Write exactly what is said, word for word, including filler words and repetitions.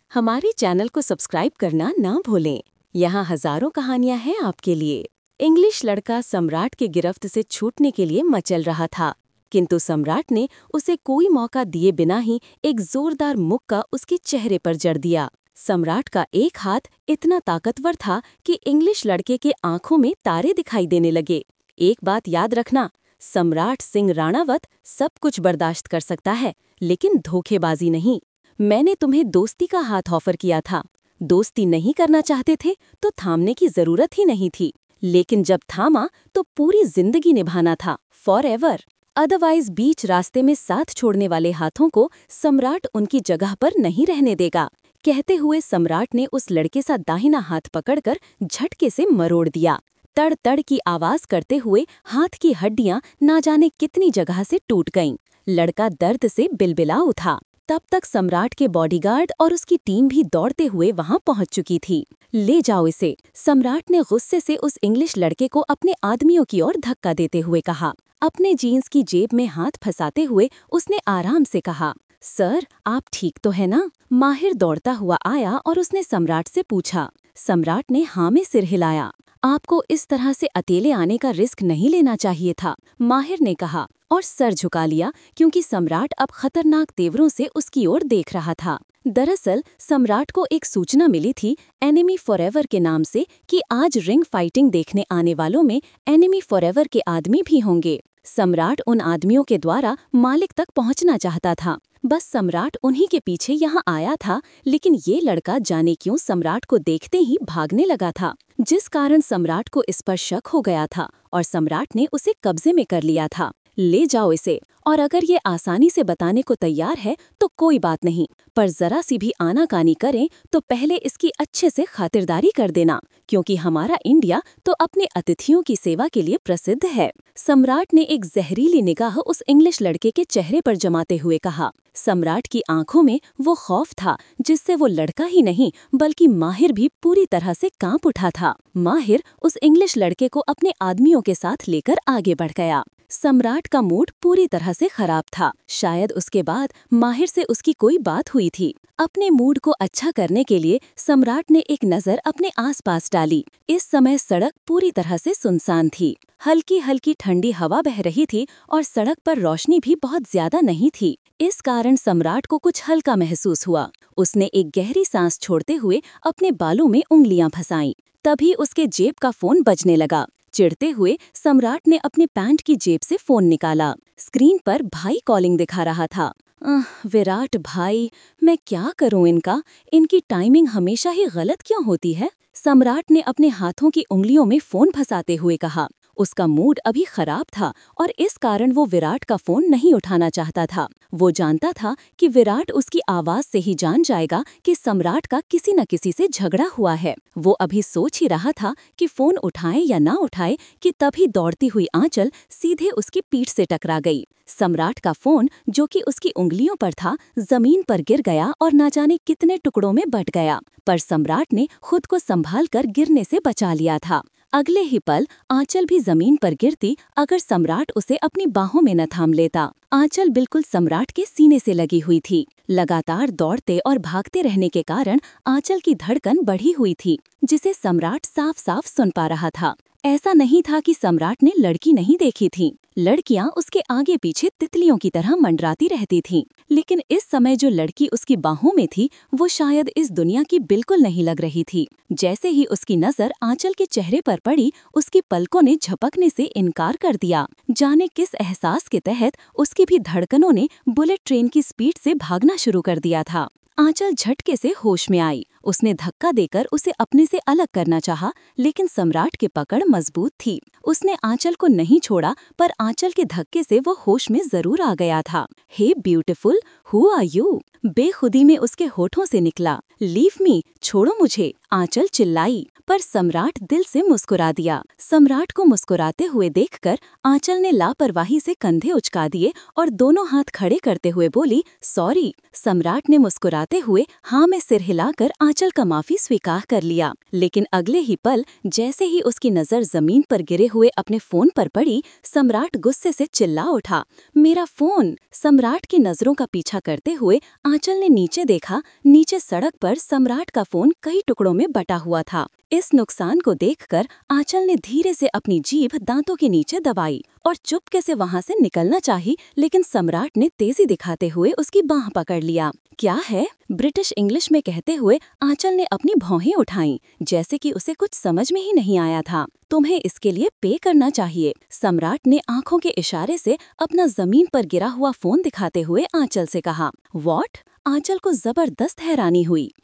हमारे चैनल को सब्सक्राइब करना ना भूलें। यहाँ हजारों कहानियाँ हैं आपके लिए। इंग्लिश लड़का सम्राट के गिरफ्त से छूटने के लिए मचल रहा था, किंतु सम्राट ने उसे कोई मौका दिए बिना ही एक जोरदार मुक्का उसके चेहरे पर जड़ दिया। सम्राट का एक हाथ इतना ताकतवर था कि इंग्लिश लड़के के आंखों में तारे दिखाई देने लगे। एक बात याद रखना, सम्राट सिंह राणावत सब कुछ बर्दाश्त कर सकता है, लेकिन धोखेबाजी नहीं। मैंने तुम्हें दोस्ती का हाथ ऑफर किया था। दोस्ती नहीं करना चाहते थे तो थामने की जरूरत ही नहीं थी, लेकिन जब थामा तो पूरी जिंदगी निभाना था, फॉर एवर। अदरवाइज बीच रास्ते में साथ छोड़ने वाले हाथों को सम्राट उनकी जगह पर नहीं रहने देगा। कहते हुए सम्राट ने उस लड़के सा दाहिना हाथ पकड़कर झटके से मरोड़ दिया। तड़ तड़ की आवाज करते हुए हाथ की हड्डियां ना जाने कितनी जगह से टूट गईं। लड़का दर्द से बिलबिला उठा। तब तक सम्राट के बॉडीगार्ड और उसकी टीम भी दौड़ते हुए वहां पहुंच चुकी थी। ले जाओ इसे, सम्राट ने गुस्से से उस इंग्लिश लड़के को अपने आदमियों की ओर धक्का देते हुए कहा। अपने जीन्स की जेब में हाथ फंसाते हुए उसने आराम से कहा, सर आप ठीक तो है ना? माहिर दौड़ता हुआ आया और उसने सम्राट से पूछा। सम्राट ने हाँ में सिर हिलाया। आपको इस तरह से अकेले आने का रिस्क नहीं लेना चाहिए था, माहिर ने कहा और सर झुका लिया, क्योंकि सम्राट अब खतरनाक तेवरों से उसकी ओर देख रहा था। दरअसल सम्राट को एक सूचना मिली थी एनिमी फॉरएवर के नाम से कि आज रिंग फाइटिंग देखने आने वालों में एनिमी फॉरएवर के आदमी भी होंगे। सम्राट उन आदमियों के द्वारा मालिक तक पहुंचना चाहता था। बस सम्राट उन्हीं के पीछे यहाँ आया था, लेकिन ये लड़का जाने क्यों सम्राट को देखते ही भागने लगा था, जिस कारण सम्राट को इस पर शक हो गया था और सम्राट ने उसे कब्जे में कर लिया था। ले जाओ इसे, और अगर ये आसानी से बताने को तैयार है तो कोई बात नहीं, पर जरा सी भी आनाकानी करें तो पहले इसकी अच्छे से खातिरदारी कर देना, क्योंकि हमारा इंडिया तो अपने अतिथियों की सेवा के लिए प्रसिद्ध है। सम्राट ने एक जहरीली निगाह उस इंग्लिश लड़के के चेहरे पर जमाते हुए कहा। सम्राट की आंखों में वो खौफ था जिससे वो लड़का ही नहीं बल्कि माहिर भी पूरी तरह से कांप उठा था। माहिर उस इंग्लिश लड़के को अपने आदमियों के साथ लेकर आगे बढ़ गया। सम्राट का मूड पूरी तरह से खराब था। शायद उसके बाद माहिर से उसकी कोई बात हुई थी। अपने मूड को अच्छा करने के लिए सम्राट ने एक नज़र अपने आसपास डाली। इस समय सड़क पूरी तरह से सुनसान थी। हल्की हल्की ठंडी हवा बह रही थी और सड़क पर रोशनी भी बहुत ज्यादा नहीं थी। इस कारण सम्राट को कुछ हल्का महसूस हुआ। उसने एक गहरी सांस छोड़ते हुए अपने बालों में उंगलियां फंसाईं। तभी उसके जेब का फोन बजने लगा। चिढ़ते हुए सम्राट ने अपने पैंट की जेब से फोन निकाला। स्क्रीन पर भाई कॉलिंग दिखा रहा था। आह, विराट भाई, मैं क्या करूं इनका? इनकी टाइमिंग हमेशा ही गलत क्यों होती है? सम्राट ने अपने हाथों की उंगलियों में फोन फंसाते हुए कहा। उसका मूड अभी खराब था और इस कारण वो विराट का फोन नहीं उठाना चाहता था। वो जानता था कि विराट उसकी आवाज से ही जान जाएगा कि सम्राट का किसी न किसी से झगड़ा हुआ है। वो अभी सोच ही रहा था कि फोन उठाए या ना उठाए कि तभी दौड़ती हुई आंचल सीधे उसकी पीठ से टकरा गई। सम्राट का फोन, जो कि उसकी उंगलियों पर था, जमीन पर गिर गया और न जाने कितने टुकड़ों में बट गया, पर सम्राट ने खुद को संभाल कर गिरने से बचा लिया था। अगले ही पल आंचल भी जमीन पर गिरती अगर सम्राट उसे अपनी बाहों में न थाम लेता। आंचल बिल्कुल सम्राट के सीने से लगी हुई थी। लगातार दौड़ते और भागते रहने के कारण आंचल की धड़कन बढ़ी हुई थी, जिसे सम्राट साफ साफ सुन पा रहा था। ऐसा नहीं था कि सम्राट ने लड़की नहीं देखी थी। लड़कियां उसके आगे पीछे तितलियों की तरह मंडराती रहती थीं, लेकिन इस समय जो लड़की उसकी बाहों में थी वो शायद इस दुनिया की बिल्कुल नहीं लग रही थी। जैसे ही उसकी नजर आंचल के चेहरे पर पड़ी, उसकी पलकों ने झपकने से इनकार कर दिया। जाने किस एहसास के तहत उसकी भी धड़कनों ने बुलेट ट्रेन की स्पीड से भागना शुरू कर दिया था। आंचल झटके से होश में आई। उसने धक्का देकर उसे अपने से अलग करना चाहा, लेकिन सम्राट की पकड़ मजबूत थी। उसने आंचल को नहीं छोड़ा, पर आंचल के धक्के से वो होश में जरूर आ गया था। Hey beautiful, who are you? बेखुदी में उसके होठों से निकला। लीव मी, छोड़ो मुझे, आंचल चिल्लाई, पर सम्राट दिल से मुस्कुरा दिया। सम्राट को मुस्कुराते हुए देखकर आंचल ने लापरवाही से कंधे उचका दिए और दोनों हाथ खड़े करते हुए बोली, सॉरी। सम्राट ने मुस्कुराते हुए हाँ में सिर हिलाकर आंचल का माफी स्वीकार कर लिया। लेकिन अगले ही पल जैसे ही उसकी नजर जमीन पर गिरे हुए अपने फोन पर पड़ी, सम्राट गुस्से से चिल्ला उठा, मेरा फोन! सम्राट की नजरों का पीछा करते हुए आंचल ने नीचे देखा। नीचे सड़क पर सम्राट का फोन कई टुकड़ों में बटा हुआ था। इस नुकसान को देखकर आंचल ने धीरे से अपनी जीभ दांतों के नीचे दबाई और चुपके से वहां से निकलना चाही, लेकिन सम्राट ने तेजी दिखाते हुए उसकी बांह पकड़ लिया। क्या है? ब्रिटिश इंग्लिश में कहते हुए आंचल ने अपनी भौहें उठाईं, जैसे कि उसे कुछ समझ में ही नहीं आया था। तुम्हें इसके लिए पे करना चाहिए, सम्राट ने आंखों के इशारे से अपना जमीन पर गिरा हुआ फोन दिखाते हुए आंचल से कहा। व्हाट? आंचल को जबरदस्त हैरानी हुई।